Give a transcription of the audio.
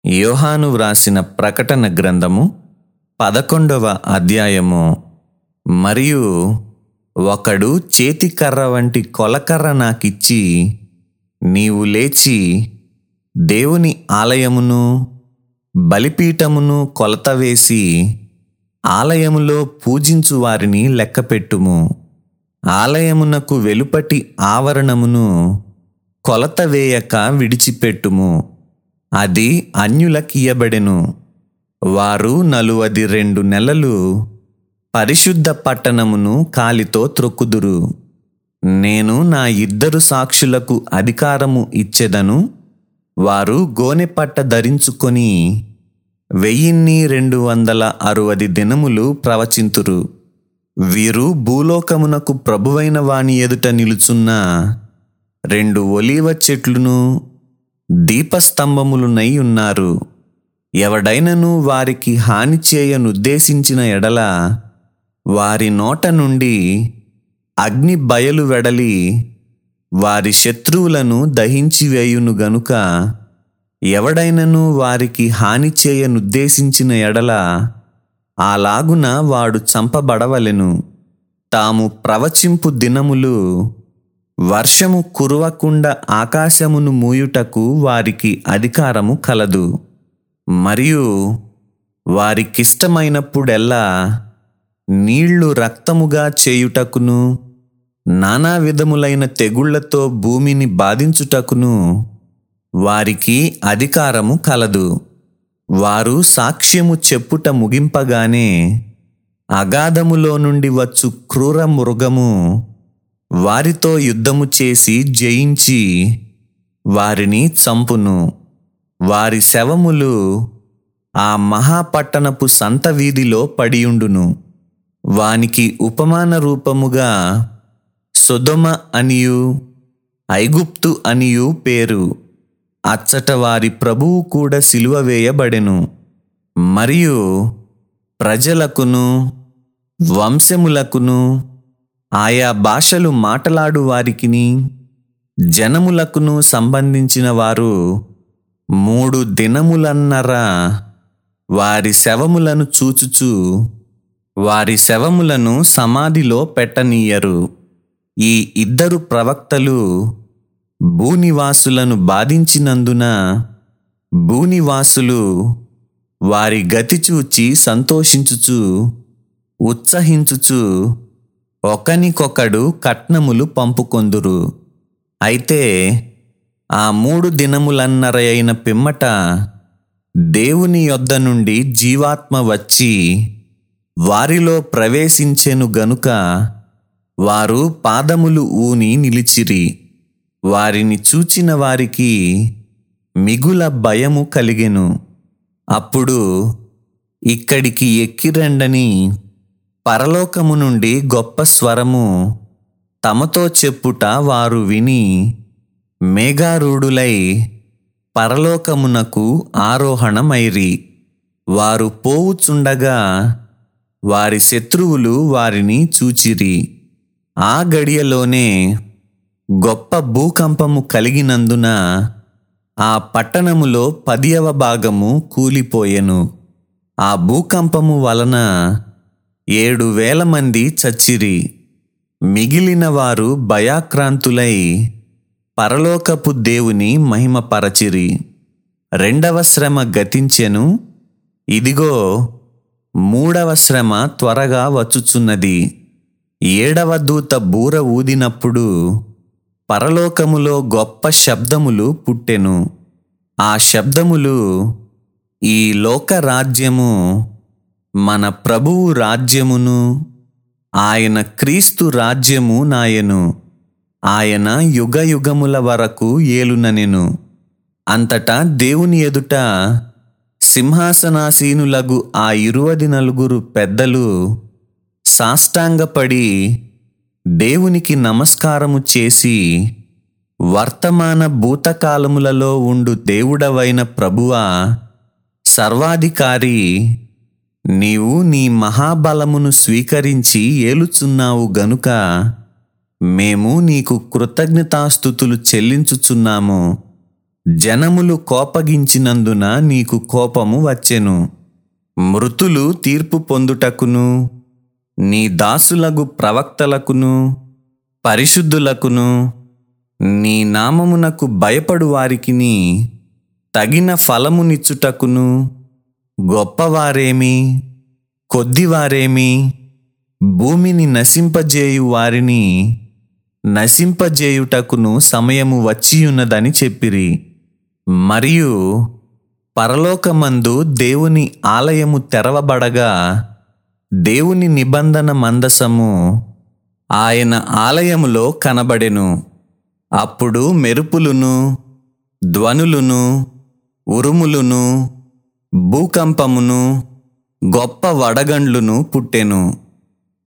యోహాను వ్రాసిన ప్రకటన గ్రంథము 11వ అధ్యాయము. మరియు ఒకడు చేతికర్ర వంటి కొలకర్ర నాకిచ్చి, నీవు లేచి దేవుని ఆలయమును బలిపీఠమును కొలత వేసి ఆలయములో పూజించు వారిని లెక్కపెట్టుము. ఆలయమునకు వెలుపటి ఆవరణమును కొలత వేయక విడిచిపెట్టుము. అది అన్యులకియ్యబడెను. వారు 42 నెలలు పరిశుద్ధ పట్టణమును కాలితో త్రొక్కుదురు. నేను నా 2 సాక్షులకు అధికారము ఇచ్చెదను. వారు గోనెపట్ట ధరించుకొని 1260 దినములు ప్రవచింతురు. వీరు భూలోకమునకు ప్రభువైన వాని ఎదుట నిలుచున్న 2 ఒలీవ చెట్లును దీపస్తంభములునై ఉన్నారు. ఎవడైనను వారికి హాని చేయనుద్దేశించిన ఎడల వారి నోట నుండి అగ్ని బయలు వెడలి వారి శత్రువులను దహించివేయును గనుక, ఎవడైనను వారికి హాని చేయనుద్దేశించిన ఎడల అలాగున వాడు చంపబడవలెను. తాము ప్రవచింపు దినములు వర్షము కురవకుండా ఆకాశమును మూయుటకు వారికి అధికారము కలదు. మరియు వారికిష్టమైనప్పుడెల్లా నీళ్లు రక్తముగా చేయుటకును, నానా విధములైన తెగుళ్లతో భూమిని బాధించుటకును వారికి అధికారము కలదు. వారు సాక్ష్యము చెప్పుట ముగింపగానే అగాధములో నుండి వచ్చు క్రూర మృగము వారితో యుద్ధము చేసి జయించి వారిని చంపును. వారి శవములు ఆ మహాపట్టణపు సంత వీధిలో పడియుండును. వానికి ఉపమాన రూపముగా సొదొమ అనియు ఐగుప్తు అనియు పేరు. అచ్చట వారి ప్రభువు కూడా సిలువ వేయబడెను. మరియు ప్రజలకును వంశములకును ఆయా భాషలు మాటలాడు వారికిని జనములకును సంబంధించిన వారు 3 దినములన్నర వారి శవములను చూచుచు వారి శవములను సమాధిలో పెట్టనీయరు. ఈ 2 ప్రవక్తలు భూనివాసులను బాధించినందున భూనివాసులు వారి గతి చూచి సంతోషించుచు ఉత్సహించుచు ఒకనికొకడు కట్నములు పంపుకొందురు. అయితే ఆ 3 దినములన్నర అయిన పిమ్మట దేవుని యొద్ద నుండి జీవాత్మ వచ్చి వారిలో ప్రవేశించెను గనుక వారు పాదములు ఊని నిలిచిరి. వారిని చూచిన వారికి మిగుల భయము కలిగెను. అప్పుడు ఇక్కడికి ఎక్కిరండని పరలోకము నుండి గొప్ప స్వరము తమతో చెప్పుట వారు విని మేఘారూఢులై పరలోకమునకు ఆరోహణమైరి. వారు పోవుచుండగా వారి శత్రువులు వారిని చూచిరి. ఆ గడియలోనే గొప్ప భూకంపము కలిగినందున ఆ పట్టణములో 10వ భాగము కూలిపోయెను. ఆ భూకంపము వలన 7,000 మంది చచ్చిరి. మిగిలిన వారు భయాక్రాంతులై పరలోకపు దేవుని మహిమపరచిరి. 2వ శ్రమ గతించెను. ఇదిగో 3వ శ్రమ త్వరగా వచ్చుచున్నది. 7వ దూత బూర ఊదినప్పుడు పరలోకములో గొప్ప శబ్దములు పుట్టెను. ఆ శబ్దములు, ఈ లోక రాజ్యము మన ప్రభువు రాజ్యమును ఆయన క్రీస్తు రాజ్యము నాయను. ఆయన యుగయుగముల వరకు ఏలుననెను. అంతటా దేవుని ఎదుట సింహాసనాసీనులగు ఆ 24 పెద్దలు సాష్టాంగపడి దేవునికి నమస్కారము చేసి, వర్తమాన భూతకాలములలో ఉండు దేవుడవైన ప్రభువా, సర్వాధికారి, నీవు నీ మహాబలమును స్వీకరించి ఏలుచున్నావు గనుక మేము నీకు కృతజ్ఞతాస్తుతులు చెల్లించుచున్నాము. జనములు కోపగించినందున నీకు కోపము వచ్చెను. మృతులు తీర్పు పొందుటకును, నీ దాసులగు ప్రవక్తలకును, పరిశుద్ధులకును, నీ నామమునకు భయపడు వారికిని తగిన ఫలమునిచ్చుటకును, గొప్పవారేమి కొద్దివారేమి, భూమిని నశింపజేయు వారిని నశింపజేయుటకును సమయము వచ్చియున్నదని చెప్పిరి. మరియు పరలోకమందు దేవుని ఆలయము తెరవబడగా దేవుని నిబంధన మందసము ఆయన ఆలయములో కనబడెను. అప్పుడు మెరుపులును, ధ్వనులును, ఉరుములును, భూకంపమును, గొప్ప వడగండ్లును పుట్టెను.